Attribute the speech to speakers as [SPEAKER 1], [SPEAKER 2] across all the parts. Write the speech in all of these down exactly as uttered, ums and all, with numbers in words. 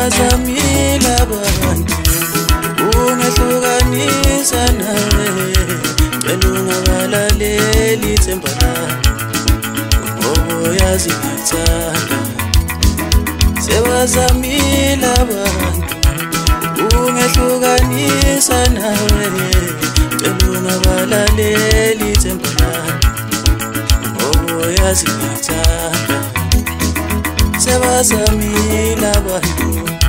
[SPEAKER 1] sebazamile abantu ungehlukanisa nawe cela ungabalaleli ithemba lami ngoba uyazi ngikuthanda sebazamile abantu ungehlukanisa nawe cela ungabalaleli ithemba lami ngoba uyazi ngikuthanda sebazamile abantu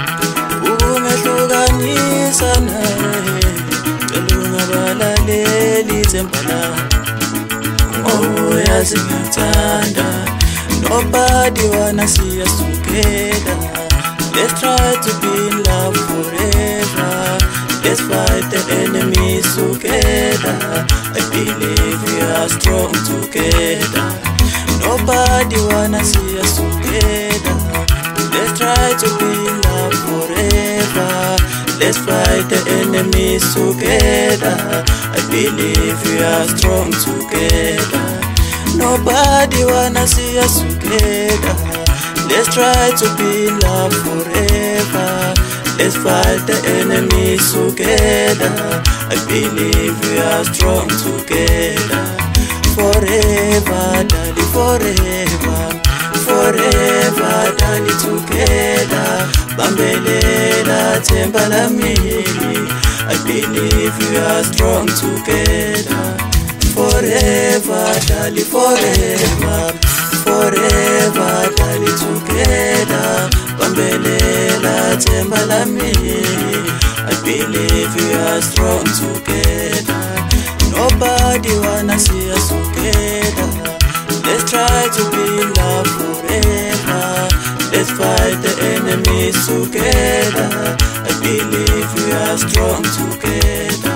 [SPEAKER 1] ungehlukanisa nawe cela ungabalaleli ithemba lami ngoba uyazi ngikuthanda. Nobody wanna see us together. Let's try to be in love forever. Let's fight the enemies together. I believe we are strong together. Nobody wanna see us together. Let's try to be in love forever. Let's fight the enemies together. I believe we are strong together. Nobody wanna see us together. Let's try to be in love forever. Let's fight the enemies together. I believe we are strong together. Forever, darling, forever. Forever, darling, together. Bambelela themba lami. I believe we are strong together. Forever, darling, forever. Forever, darling, together. Bambelela themba lami. I believe we are strong together. Nobody wanna see us together. Let's try to be in love forever. Let's fight the enemies together. I believe we are strong together.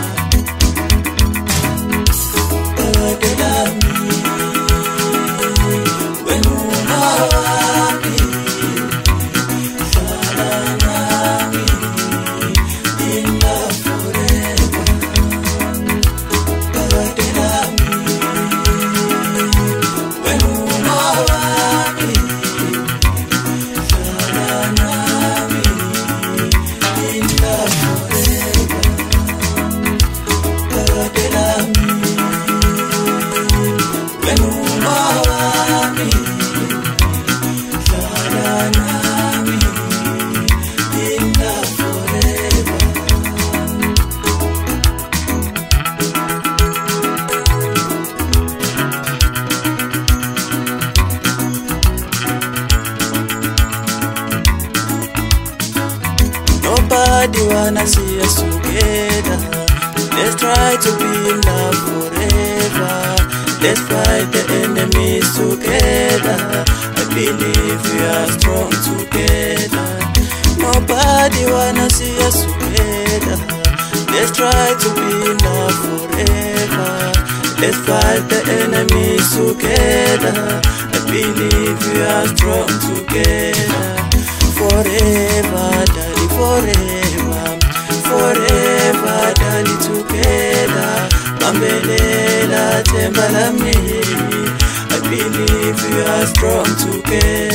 [SPEAKER 1] Nobody wanna see us together. Let's try to be in love forever. Let's fight the enemies together. I believe we are strong together. Nobody wanna see us together. Let's try to be in love forever. Let's fight the enemies together. I believe we are strong together. Forever, darling, forever. Forever, darling, together. Bambelela themba lami. I believe we are strong together.